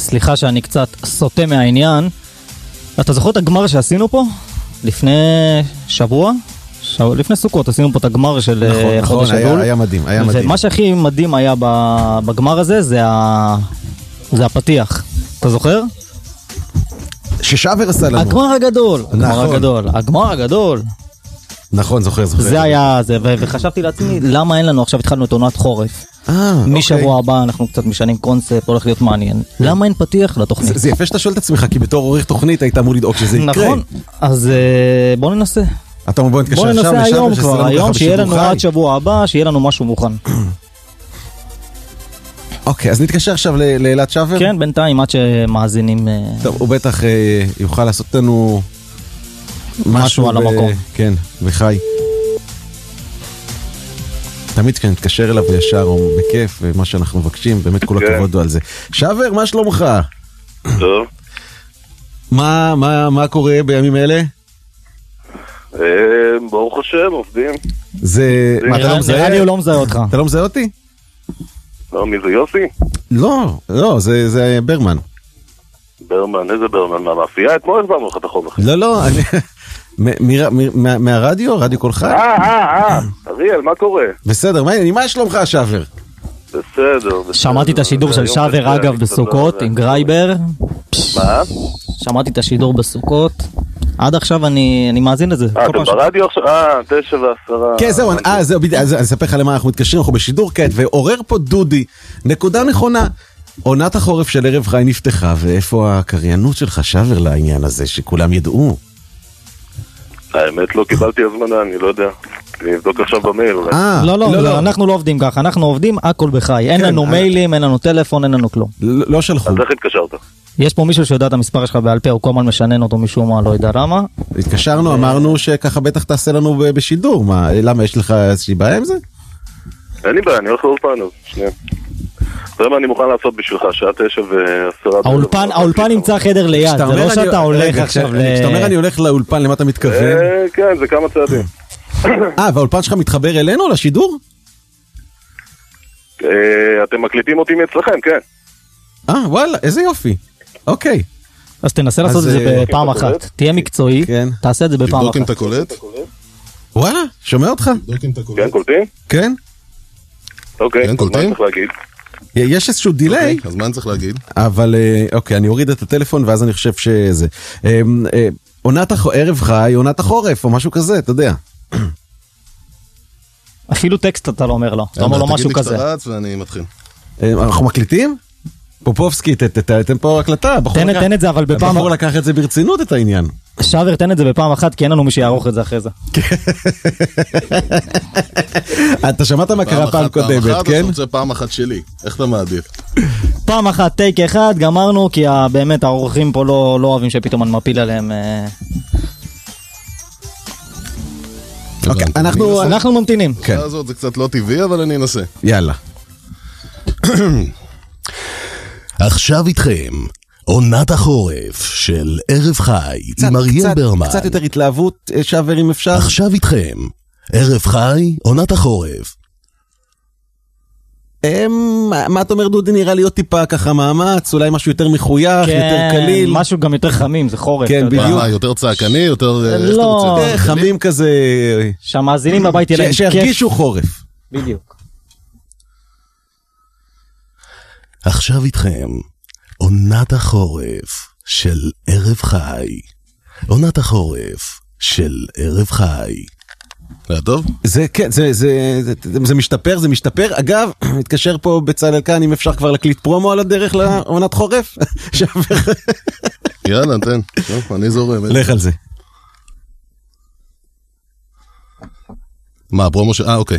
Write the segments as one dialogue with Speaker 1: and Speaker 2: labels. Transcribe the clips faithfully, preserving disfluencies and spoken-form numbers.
Speaker 1: סליחה שאני קצת סוטה מהעניין. אתה זוכר את הגמר שעשינו פה? לפני שבוע? שב... לפני סוכות עשינו פה את הגמר של
Speaker 2: נכון,
Speaker 1: חודש
Speaker 2: נכון,
Speaker 1: הדול.
Speaker 2: היה, היה מדהים, היה מדהים.
Speaker 1: ומה שהכי מדהים היה בגמר הזה, זה, ה... זה הפתיח. אתה זוכר?
Speaker 2: ששבר עשה לנו.
Speaker 1: הגמר הגדול.
Speaker 2: נכון.
Speaker 1: הגמר הגדול. הגמר הגדול.
Speaker 2: נכון, זוכר, זוכר.
Speaker 1: זה היה זה, ו- וחשבתי לעצמי, למה אין לנו, עכשיו התחלנו את עונת חורף.
Speaker 2: אה,
Speaker 1: משבוע הבא אנחנו קצת משנים קונספט, הולך להיות מעניין. למה אין פתיח לתוכנית?
Speaker 2: זה, זה יפה שאתה שואל את עצמך, כי בתור עורך תוכנית היית אמור לדאוג שזה יקרה.
Speaker 1: נכון, אז uh, בוא ננסה.
Speaker 2: אתה אומר בוא נתקשר
Speaker 1: בוא
Speaker 2: עכשיו
Speaker 1: ננסה היום
Speaker 2: לשבר,
Speaker 1: כבר, היום שיהיה לנו עד שבוע הבא, שיהיה לנו משהו מוכן.
Speaker 2: אוקיי, אז נתקשר עכשיו לאלעד שבר?
Speaker 1: כן, בינתיים עד שמאזינים.
Speaker 2: טוב, הוא בטח יוכל לעשות לנו
Speaker 1: משהו על המקום.
Speaker 2: כן, וחי. תמיד כשאני מתקשר אליו ישר, הוא בכיף, ומה שאנחנו מבקשים, באמת כל הכבוד על זה. שבר, מה שלומך?
Speaker 3: טוב.
Speaker 2: מה, מה, מה קורה בימים אלה?
Speaker 3: ברוך השם, עובדים.
Speaker 2: זה... מה, אתה לא מזהה?
Speaker 1: נראה לי הוא לא מזהה אותך.
Speaker 2: אתה לא מזהה אותי?
Speaker 3: לא, מי זה יוסי?
Speaker 2: לא, לא, זה, זה ברמן.
Speaker 3: ברמן, איזה ברמן? מהמאפייה? אתמול הסברנו לך את החוב אחי.
Speaker 2: לא, לא, אני... מהרדיו, רדיו כל חי?
Speaker 3: אה, אה, אה, אריאל, מה קורה?
Speaker 2: בסדר, מה שלומך שבר?
Speaker 3: בסדר.
Speaker 1: שמעתי את השידור של שבר אגב בסוכות עם גרייבר.
Speaker 3: מה?
Speaker 1: שמעתי את השידור בסוכות. עד עכשיו אני, אני מאזין לזה.
Speaker 3: אה, אתם ברדיו עכשיו? אה, תשע ועשרה.
Speaker 2: כן, זהו, אה, זהו, אז אני אספר לך למה אנחנו מתקשרים, אנחנו בשידור כעת, ועורר פה דודי, נקודה נכונה. עונת החורף של ערב חי נפתחה, ואיפה הקריינות שלך שבר לעניין הזה, שכולם ידעו?
Speaker 3: האמת לא קיבלתי הזמנה, אני לא יודע. אני אבדוק עכשיו במייל.
Speaker 1: לא, לא, אנחנו לא עובדים ככה, אנחנו עובדים הכל בחי. אין לנו מיילים, אין לנו טלפון, אין לנו כלום.
Speaker 2: לא שלחו.
Speaker 3: אז איך התקשרת?
Speaker 1: יש פה מישהו שיודע את המספר שלך בעל פה, הוא כל הזמן משנן אותו משום מה, לא יודע למה.
Speaker 2: התקשרנו, אמרנו שככה בטח תעשה לנו בשידור. מה, למה, יש לך איזושהי בעיה עם זה?
Speaker 3: אין לי בעיה, אני הולך לאולפן, אז שנייה. זה מה אני מוכן לעשות בשבילך, שעה תשע ועשרה.
Speaker 1: האולפן, האולפן נמצא חדר ליד, זה לא שאתה הולך עכשיו ל...
Speaker 2: כשאתה אומר אני הולך לאולפן, למה אתה מתכוון?
Speaker 3: כן, זה כמה צעדים.
Speaker 2: אה, והאולפן שלך מתחבר אלינו, לשידור?
Speaker 3: אתם מקליטים אותי מאצלכם, כן.
Speaker 2: אה, וואלה, איזה יופי. אוקיי.
Speaker 1: אז תנסה לעשות את זה בפעם אחת. תהיה מקצועי, תעשה את זה בפעם אחת.
Speaker 4: תבדוק אם אתה קולט?
Speaker 2: וואלה, שומע אותך?
Speaker 3: כן, קולטים?
Speaker 2: כן.
Speaker 3: אוקיי, אז מה צריך להגיד?
Speaker 2: יש איזשהו דיליי.
Speaker 4: אז מה אני צריך להגיד?
Speaker 2: אבל, אוקיי, אני אוריד את הטלפון ואז אני חושב שזה... עונת ערב חי, עונת החורף, או משהו כזה, אתה יודע.
Speaker 1: אפילו טקסט אתה לא אומר לו, אתה אומר לו משהו כזה.
Speaker 4: תגיד לי כשאתה רץ ואני מתחיל.
Speaker 2: אנחנו מקליטים? פופובסקי, תן פה הקלטה.
Speaker 1: תן את זה, אבל בפעם...
Speaker 2: הבחור לקח את זה ברצינות, את העניין.
Speaker 1: שבר, תן את זה בפעם אחת, כי אין לנו מי שיערוך את זה אחרי זה.
Speaker 2: אתה שמעת מה קרה פעם קודמת, כן?
Speaker 4: פעם אחת, אתה רוצה פעם אחת שלי. איך אתה מעדיף?
Speaker 1: פעם אחת, טייק אחד, גמרנו, כי באמת העורכים פה לא אוהבים שפתאום אני מפיל עליהם...
Speaker 2: אוקיי, אנחנו...
Speaker 1: אנחנו ממתינים.
Speaker 4: זה קצת לא טבעי, אבל אני אנסה.
Speaker 2: יאללה.
Speaker 5: עכשיו איתכם, עונת החורף של ערב חי עם אריאל ברמן.
Speaker 2: קצת יותר התלהבות, שבר אם אפשר.
Speaker 5: עכשיו איתכם, ערב חי, עונת החורף.
Speaker 2: מה אתה אומר דודי? נראה לי עוד טיפה ככה מאמץ, אולי משהו יותר מחוייך, יותר קליל.
Speaker 1: משהו גם יותר חמים, זה חורף.
Speaker 2: כן, בדיוק.
Speaker 4: יותר צעקני, יותר...
Speaker 1: לא.
Speaker 2: חמים כזה.
Speaker 1: שהמאזינים בבית יהיה להם כיף.
Speaker 2: שירגישו חורף.
Speaker 1: בדיוק.
Speaker 5: עכשיו איתכם, עונת החורף של ערב חי. עונת החורף של ערב חי.
Speaker 4: זה טוב?
Speaker 2: זה כן, זה, זה, זה, זה משתפר, זה משתפר. אגב, מתקשר פה בצלאל כאן, אם אפשר כבר להקליט פרומו על הדרך לעונת חורף.
Speaker 4: יאללה, תן. טוב, אני זורם.
Speaker 2: לך על זה.
Speaker 4: מה, פרומו ש... אה, אוקיי.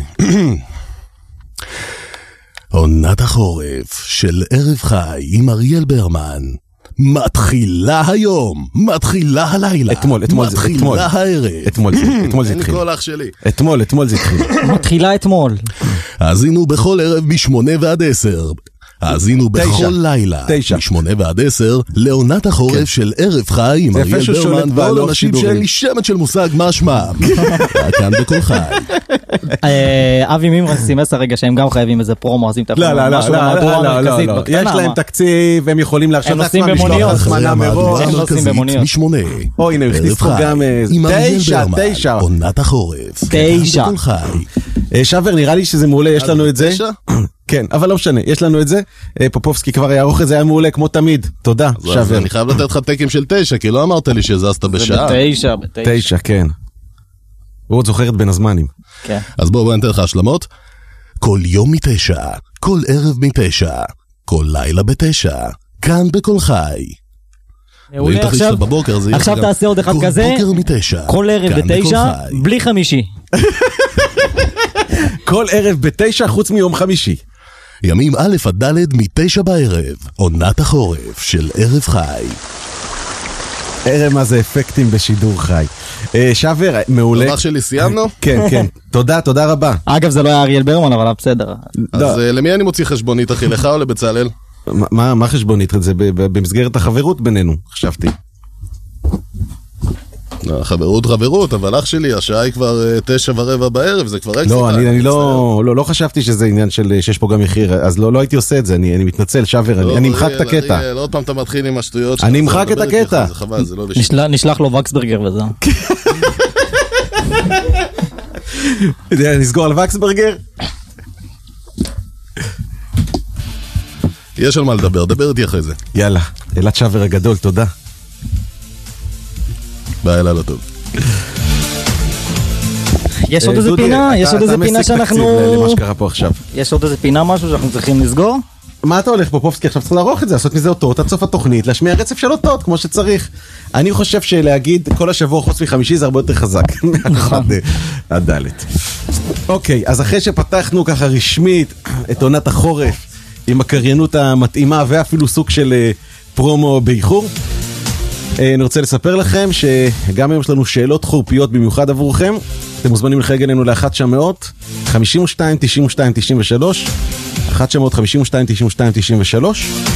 Speaker 5: עונת החורף של ערב חי עם אריאל ברמן מתחילה היום, מתחילה הלילה,
Speaker 2: אתמול, אתמול זה,
Speaker 5: מתחילה
Speaker 2: אתמול,
Speaker 5: הערב,
Speaker 2: אתמול זה, אתמול זה התחיל,
Speaker 4: אין לי כל אח שלי,
Speaker 2: אתמול, אתמול זה התחיל,
Speaker 1: מתחילה אתמול.
Speaker 5: האזינו בכל ערב משמונה ועד עשר, האזינו בכל
Speaker 2: תשע.
Speaker 5: לילה,
Speaker 2: תשע.
Speaker 5: משמונה ועד עשר, לעונת החורף
Speaker 2: כן.
Speaker 5: של ערב חי עם
Speaker 2: זה
Speaker 5: אריאל
Speaker 2: יפה שהוא שולט
Speaker 5: ברמן ועוד
Speaker 2: בלוח
Speaker 5: אנשים
Speaker 2: שידורים.
Speaker 5: שאין לי שמץ של מושג מה שמם. כאן בכל חי.
Speaker 1: אה, אבי מימרן סימס הרגע שהם גם חייבים איזה פרומו, אז אם אתה
Speaker 2: לא, לא, לא,
Speaker 1: משהו
Speaker 2: לא,
Speaker 1: במהדורה
Speaker 2: לא, לא,
Speaker 1: המרכזית
Speaker 2: לא.
Speaker 1: בקטנה,
Speaker 2: יש להם
Speaker 1: מה?
Speaker 2: תקציב, הם יכולים להרשות
Speaker 1: הם נוסעים
Speaker 2: לעצמם לשלוח
Speaker 1: במוניות.
Speaker 2: הזמנה
Speaker 5: אחרי
Speaker 2: מראש.
Speaker 5: המהדורה
Speaker 1: הם נוסעים
Speaker 5: המרכזית
Speaker 1: במוניות.
Speaker 5: משמונה.
Speaker 2: או, הנה, הוא הכניס
Speaker 5: ערב
Speaker 2: פה
Speaker 5: חי
Speaker 2: גם, אה,
Speaker 5: עם אריאל
Speaker 2: תשע,
Speaker 5: ברמן,
Speaker 2: תשע.
Speaker 5: עונת החורף.
Speaker 1: תשע.
Speaker 5: כאן בכל חי.
Speaker 2: אה, שבר, נראה לי שזה מעולה, יש לנו את זה.
Speaker 4: תשע?
Speaker 2: כן, אבל לא משנה, יש לנו את זה. אה, פופובסקי כבר יערוך את זה, היה מעולה, כמו תמיד. תודה,
Speaker 4: אז
Speaker 2: שבר.
Speaker 4: אני חייב לתת לך תקן של תשע, כי לא אמרת לי שזזת בשעה.
Speaker 1: בתשע, בתשע.
Speaker 2: תשע, כן. הוא עוד זוכר את בין הזמנים.
Speaker 1: כן.
Speaker 5: אז בואו בואו ניתן לך השלמות. כל יום מתשע, כל ערב מתשע, כל לילה בתשע, כאן בכל חי. ואם
Speaker 1: מעולה,
Speaker 5: תחליט
Speaker 1: עכשיו,
Speaker 5: שאתה בבוקר, זה יהיה
Speaker 1: עכשיו
Speaker 5: גם
Speaker 1: תעשה עוד אחד
Speaker 5: כל
Speaker 1: כזה,
Speaker 5: בוקר מתשע,
Speaker 1: כל ערב
Speaker 5: כאן בכל
Speaker 1: בתשע,
Speaker 5: חי.
Speaker 1: בלי חמישי.
Speaker 2: כל ערב בתשע, חוץ מיום חמישי.
Speaker 5: ימים א' עד ד' מתשע בערב, עונת החורף של ערב חי.
Speaker 2: ערב מה זה אפקטים בשידור חי. אה, שבר, מעולה.
Speaker 4: דבר שלי סיימנו?
Speaker 2: כן, כן. תודה, תודה רבה.
Speaker 1: אגב, זה לא היה אריאל ברמן, אבל בסדר.
Speaker 4: אז אה, למי אני מוציא חשבונית, אחי? לך או לבצלאל?
Speaker 2: מה- מה מה חשבונית? זה ב- ב- במסגרת החברות בינינו, חשבתי.
Speaker 4: לא, חברות חברות, אבל אח שלי, השעה היא כבר אה, תשע ורבע בערב, זה כבר אקסטרה.
Speaker 2: לא, אני אני לא לא לא חשבתי שזה עניין של שיש פה גם מחיר, אז לא לא הייתי עושה את זה, אני אני מתנצל, שבר, אני אני אמחק את הקטע.
Speaker 4: אריאל, עוד פעם אתה מתחיל עם השטויות שלך.
Speaker 2: אני
Speaker 4: זה
Speaker 2: אמחק את
Speaker 4: מדבר איתי
Speaker 2: הקטע.
Speaker 4: אחרי, זה חבל, זה לא לשם.
Speaker 1: נשלח- נשלח לו וקסברגר וזהו.
Speaker 2: נסגור על וקסברגר?
Speaker 4: יש על מה לדבר, דבר איתי אחרי זה.
Speaker 2: יאללה, אלעד שבר הגדול, תודה.
Speaker 4: ביי, לילה טוב.
Speaker 1: יש עוד
Speaker 2: אה,
Speaker 1: איזה
Speaker 2: דודי,
Speaker 1: פינה?
Speaker 2: אתה-
Speaker 1: יש עוד
Speaker 2: אתה
Speaker 1: איזה
Speaker 2: משיג
Speaker 1: פינה
Speaker 2: תקציב
Speaker 1: שאנחנו...
Speaker 2: ל- למה שקרה פה עכשיו.
Speaker 1: יש עוד איזה פינה משהו שאנחנו צריכים לסגור?
Speaker 2: מה אתה הולך פופובסקי עכשיו? צריך לערוך את זה, לעשות מזה אותות עד סוף התוכנית, להשמיע רצף של אותות כמו שצריך. אני חושב שלהגיד כל השבוע חוץ מחמישי זה הרבה יותר חזק. מאחד עד ד'. אוקיי, אז אחרי שפתחנו ככה רשמית את עונת החורף עם הקריינות המתאימה ואפילו סוג של אה, פרומו באיחור, אה, אני רוצה לספר לכם שגם היום יש לנו שאלות חורפיות במיוחד עבורכם. אתם מוזמנים לחייג אלינו ל-אחת תשע מאות חמישים ושתיים תשעים ושתיים תשעים ושלוש אחת תשע מאות חמישים ושתיים תשעים ושתיים תשעים ושלוש